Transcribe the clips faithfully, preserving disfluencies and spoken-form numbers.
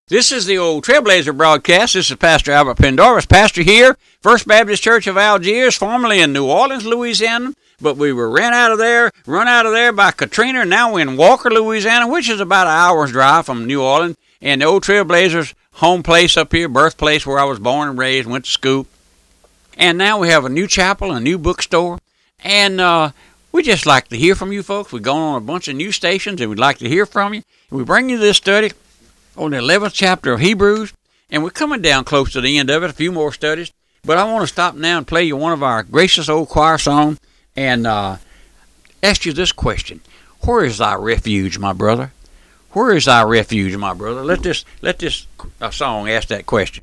This is the Old Trailblazer broadcast. This is Pastor Albert Pendarvis, pastor here, First Baptist Church of Algiers, formerly in New Orleans, Louisiana. But we were ran out of there, run out of there by Katrina. Now we're in Walker, Louisiana, which is about an hour's drive from New Orleans. And the Old Trailblazers' home place up here, birthplace where I was born and raised, went to school. And now we have a new chapel, a new bookstore. And uh, we just like to hear from you folks. We're going on a bunch of new stations, and we'd like to hear from you. We bring you this study on the eleventh chapter of Hebrews, and we're coming down close to the end of it, a few more studies. But I want to stop now and play you one of our gracious old choir songs and uh, ask you this question. Where is thy refuge, my brother? Where is thy refuge, my brother? Let this, let this uh, song ask that question.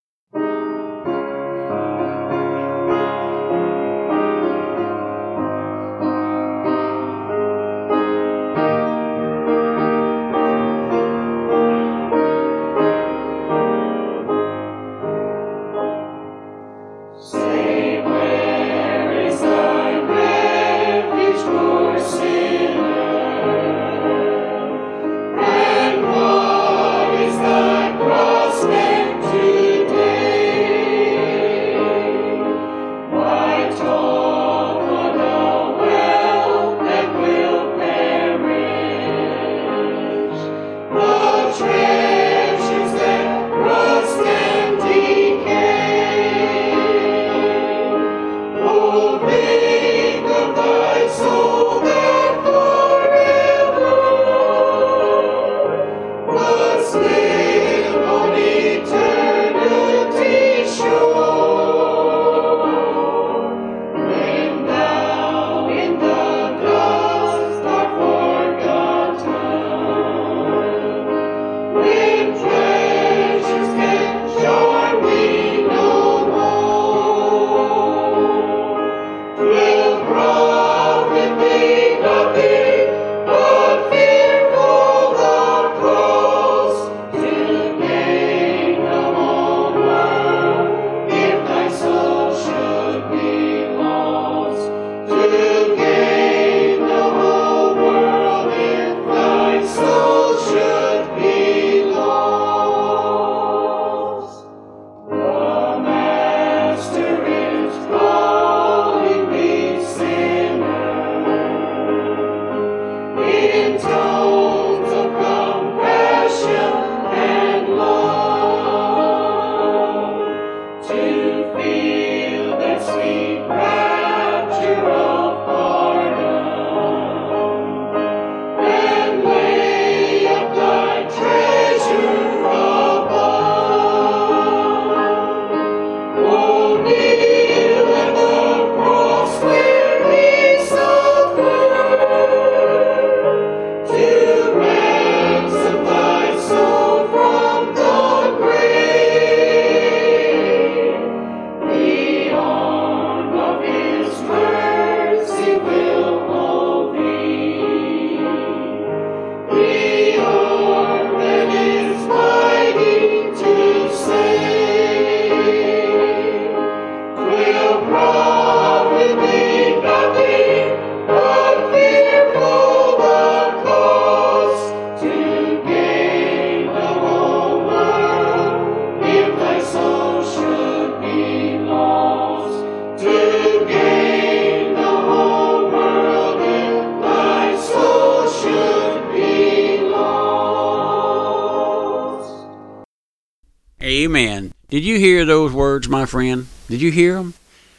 Amen. Did you hear those words, my friend? Did you hear them?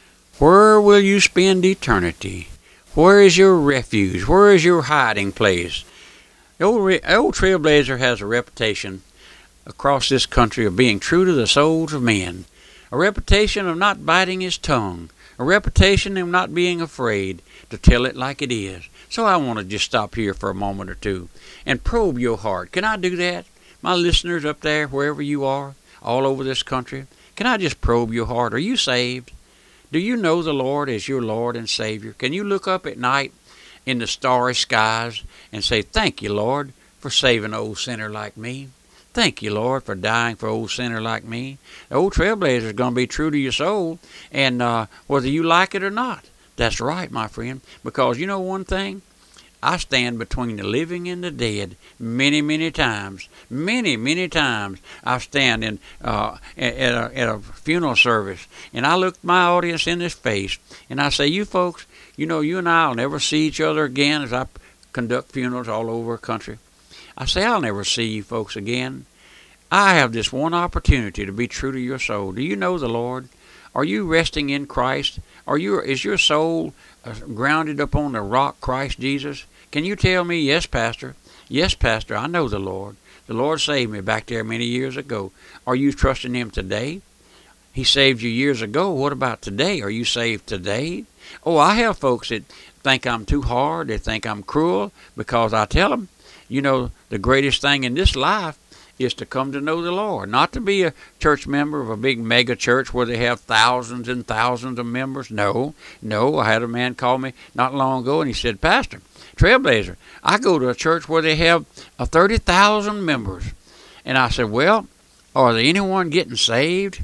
Where will you spend eternity? Where is your refuge? Where is your hiding place? The old, old Trailblazer has a reputation across this country of being true to the souls of men, a reputation of not biting his tongue, a reputation of not being afraid to tell it like it is. So I want to just stop here for a moment or two and probe your heart. Can I do that? My listeners up there, wherever you are, all over this country, can I just probe your heart? Are you saved? Do you know the Lord as your Lord and Savior? Can you look up at night in the starry skies and say, thank you, Lord, for saving an old sinner like me? Thank you, Lord, for dying for an old sinner like me. The Old Trailblazer is going to be true to your soul, and uh, whether you like it or not. That's right, my friend, because you know one thing? I stand between the living and the dead many, many times. Many, many times I stand in uh, at, a, at a funeral service, and I look my audience in the face, and I say, you folks, you know, you and I will never see each other again, as I conduct funerals all over the country. I say, I'll never see you folks again. I have this one opportunity to be true to your soul. Do you know the Lord? Are you resting in Christ? Are you? Is your soul uh, grounded upon the rock, Christ Jesus? Can you tell me, yes, Pastor? Yes, Pastor, I know the Lord. The Lord saved me back there many years ago. Are you trusting Him today? He saved you years ago. What about today? Are you saved today? Oh, I have folks that think I'm too hard. They think I'm cruel because I tell them, you know, the greatest thing in this life is to come to know the Lord, not to be a church member of a big mega church where they have thousands and thousands of members. No, no. I had a man call me not long ago, and he said, Pastor, Trailblazer, I go to a church where they have uh, thirty thousand members. And I said, well, are there anyone getting saved?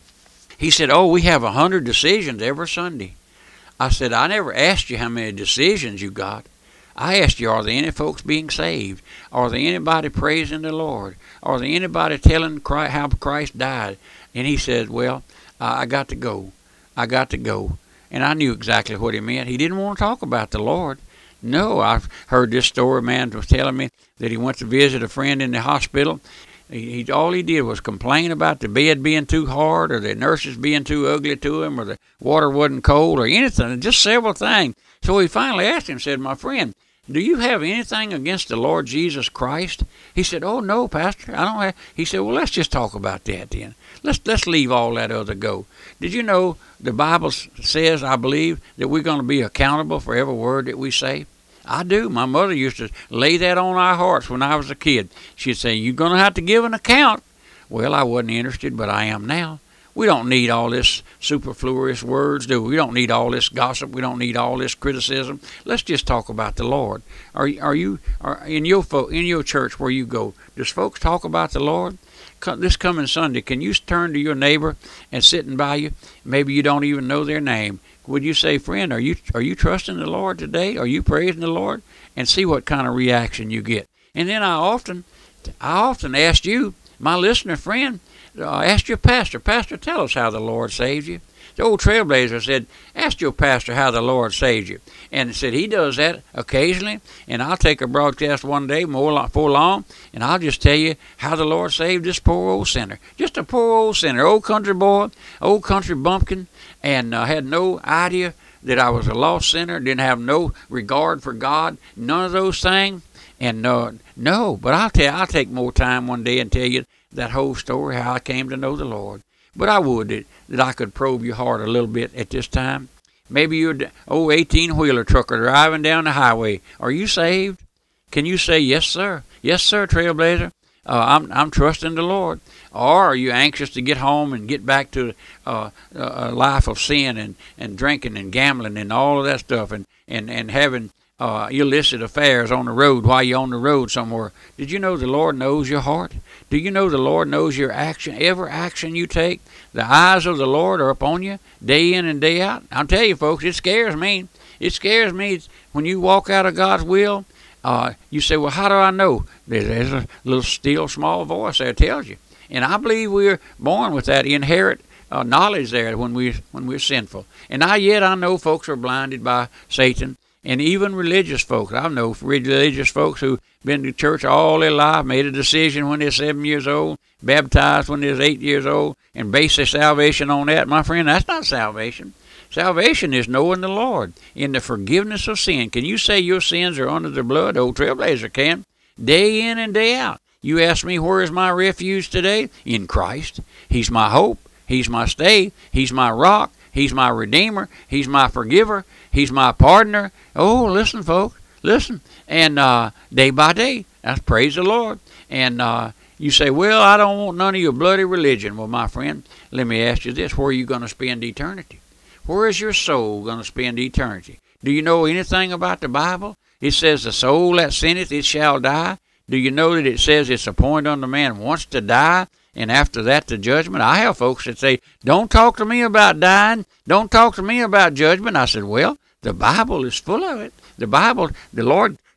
He said, oh, we have a hundred decisions every Sunday. I said, I never asked you how many decisions you got. I asked you, are there any folks being saved? Are there anybody praising the Lord? Are there anybody telling Christ how Christ died? And he said, well, I got to go. I got to go. And I knew exactly what he meant. He didn't want to talk about the Lord. No, I've heard this story. A man was telling me that he went to visit a friend in the hospital. He, he all he did was complain about the bed being too hard, or the nurses being too ugly to him, or the water wasn't cold, or anything, just several things. So he finally asked him, said, my friend, do you have anything against the Lord Jesus Christ? He said, oh, no, Pastor, I don't have. He said, well, let's just talk about that then. Let's, let's leave all that other go. Did you know the Bible says, I believe, that we're going to be accountable for every word that we say? I do. My mother used to lay that on our hearts when I was a kid. She'd say, you're going to have to give an account. Well, I wasn't interested, but I am now. We don't need all this superfluous words, do we? We don't need all this gossip. We don't need all this criticism. Let's just talk about the Lord. Are are you are in your fo- in your church where you go? Does folks talk about the Lord? This coming Sunday, can you turn to your neighbor and sitting by you? Maybe you don't even know their name. Would you say, friend, are you are you trusting the Lord today? Are you praising the Lord? And see what kind of reaction you get. And then I often, I often ask you, my listener friend, uh, ask your pastor, Pastor, tell us how the Lord saved you. The old Trailblazer said, ask your pastor how the Lord saved you. And said he does that occasionally, and I'll take a broadcast one day more for long, and I'll just tell you how the Lord saved this poor old sinner. Just a poor old sinner, old country boy, old country bumpkin, and uh, had no idea that I was a lost sinner, didn't have no regard for God, none of those things. And uh, no, but I'll tell you, I'll take more time one day and tell you that whole story, how I came to know the Lord. But I would that, that I could probe your heart a little bit at this time. Maybe you're an old eighteen-wheeler trucker driving down the highway. Are you saved? Can you say, yes, sir? Yes, sir, Trailblazer. Uh, I'm I'm trusting the Lord. Or are you anxious to get home and get back to uh, a life of sin and, and drinking and gambling and all of that stuff and, and, and having uh, illicit affairs on the road while you're on the road somewhere? Did you know the Lord knows your heart? Do you know the Lord knows your action, every action you take? The eyes of the Lord are upon you day in and day out. I'll tell you, folks, it scares me. It scares me when you walk out of God's will. Uh, you say, well, how do I know? There's a little still small voice there that tells you. And I believe we're born with that inherent uh, knowledge there when, we, when we're sinful. And I yet I know folks are blinded by Satan. And even religious folks. I know religious folks who've been to church all their life, made a decision when they're seven years old, baptized when they're eight years old, and base their salvation on that. My friend, that's not salvation. Salvation is knowing the Lord in the forgiveness of sin. Can you say your sins are under the blood? Old Trailblazer can. Day in and day out. You ask me, where is my refuge today? In Christ. He's my hope. He's my stay. He's my rock. He's my redeemer. He's my forgiver. He's my partner. Oh, listen, folks. Listen. And uh, day by day, that's praise the Lord. And uh, you say, well, I don't want none of your bloody religion. Well, my friend, let me ask you this. Where are you going to spend eternity? Where is your soul going to spend eternity? Do you know anything about the Bible? It says the soul that sinneth, it shall die. Do you know that it says it's appointed unto man once to die, and after that the judgment? I have folks that say, don't talk to me about dying. Don't talk to me about judgment. I said, well, the Bible is full of it. The Bible, the Lord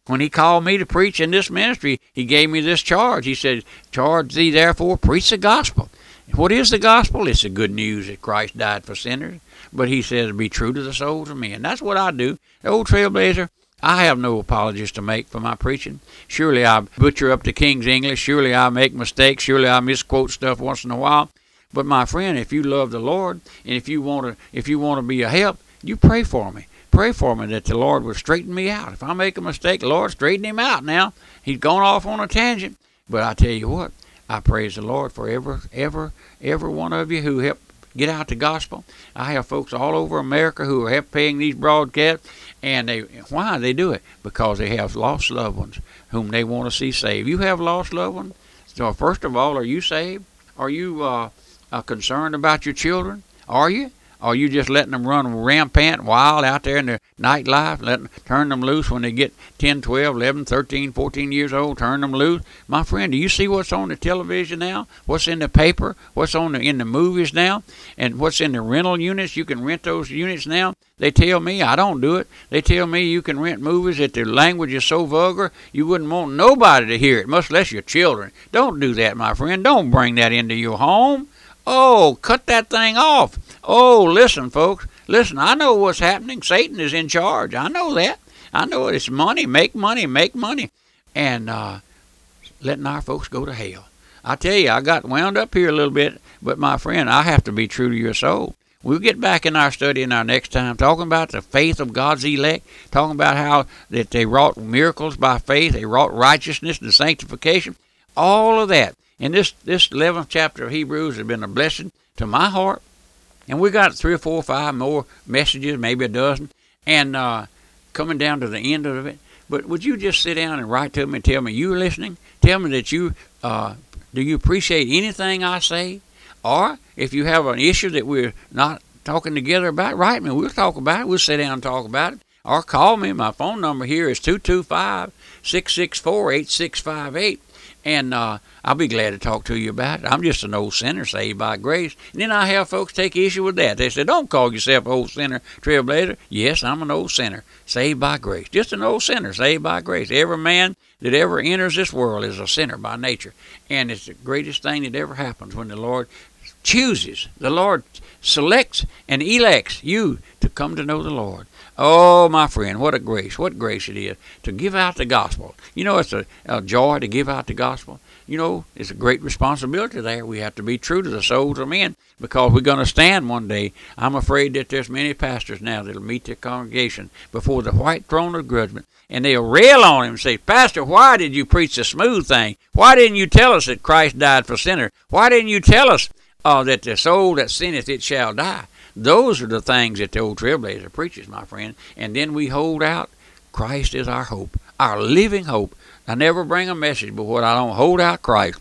When he called me to preach in this ministry, he gave me this charge. He said, charge thee therefore, preach the gospel. What is the gospel? It's the good news that Christ died for sinners. But he says, be true to the souls of men. That's what I do. The old Trailblazer, I have no apologies to make for my preaching. Surely I butcher up the King's English. Surely I make mistakes. Surely I misquote stuff once in a while. But my friend, if you love the Lord, and if you want to, if you want to be a help, you pray for me. Pray for me that the Lord would straighten me out. If I make a mistake, Lord, straighten him out now. He's gone off on a tangent. But I tell you what, I praise the Lord for every, every, every one of you who helped get out the gospel. I have folks all over America who are help paying these broadcasts, and they why they do it? Because they have lost loved ones whom they want to see saved. You have lost loved ones. So first of all, are you saved? Are you uh, uh, concerned about your children? Are you? Are you just letting them run rampant wild out there in their nightlife, letting turn them loose when they get ten, twelve, eleven, thirteen, fourteen years old, turn them loose? My friend, do you see what's on the television now? What's in the paper? What's on the, in the movies now? And what's in the rental units? You can rent those units now. They tell me, I don't do it, they tell me you can rent movies that the language is so vulgar you wouldn't want nobody to hear it, much less your children. Don't do that, my friend. Don't bring that into your home. Oh, cut that thing off. Oh, listen, folks. Listen, I know what's happening. Satan is in charge. I know that. I know it's money. Make money. Make money. And uh, letting our folks go to hell. I tell you, I got wound up here a little bit, but my friend, I have to be true to your soul. We'll get back in our study in our next time, talking about the faith of God's elect, talking about how that they wrought miracles by faith, they wrought righteousness and sanctification, all of that. And this, this eleventh chapter of Hebrews has been a blessing to my heart. And we got three or four or five more messages, maybe a dozen, and uh, coming down to the end of it. But would you just sit down and write to me and tell me you're listening? Tell me that you, uh, do you appreciate anything I say? Or if you have an issue that we're not talking together about, write me. We'll talk about it. We'll sit down and talk about it. Or call me. My phone number here is two two five, six six four, eight six five eight. And uh, I'll be glad to talk to you about it. I'm just an old sinner saved by grace. And then I have folks take issue with that. They say, don't call yourself an old sinner, Trailblazer. Yes, I'm an old sinner saved by grace. Just an old sinner saved by grace. Every man that ever enters this world is a sinner by nature. And it's the greatest thing that ever happens when the Lord chooses, the Lord selects and elects you to come to know the Lord. Oh, my friend, what a grace, what grace it is to give out the gospel. You know, it's a, a joy to give out the gospel. You know, it's a great responsibility there. We have to be true to the souls of men because we're going to stand one day. I'm afraid that there's many pastors now that will meet their congregation before the white throne of judgment, and they'll rail on him and say, Pastor, why did you preach the smooth thing? Why didn't you tell us that Christ died for sinners? Why didn't you tell us uh, that the soul that sinneth, it shall die? Those are the things that the old Trailblazer preaches, my friend. And then we hold out. Christ is our hope, our living hope. I never bring a message, but what I don't hold out Christ.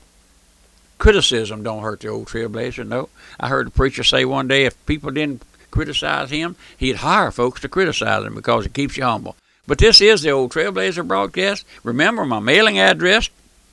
Criticism don't hurt the old Trailblazer, no. I heard a preacher say one day if people didn't criticize him, he'd hire folks to criticize him because it keeps you humble. But this is the old Trailblazer broadcast. Remember my mailing address,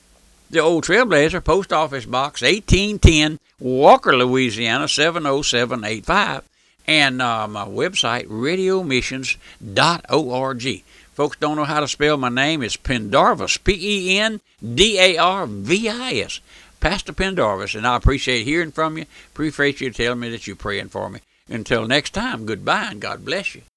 the old Trailblazer, Post Office Box eighteen ten, Walker, Louisiana seven oh seven eight five. And uh, my website, radio missions dot org. Folks don't know how to spell my name. It's Pendarvis, P E N D A R V I S. Pastor Pendarvis, and I appreciate hearing from you. Appreciate you telling me that you're praying for me. Until next time, goodbye and God bless you.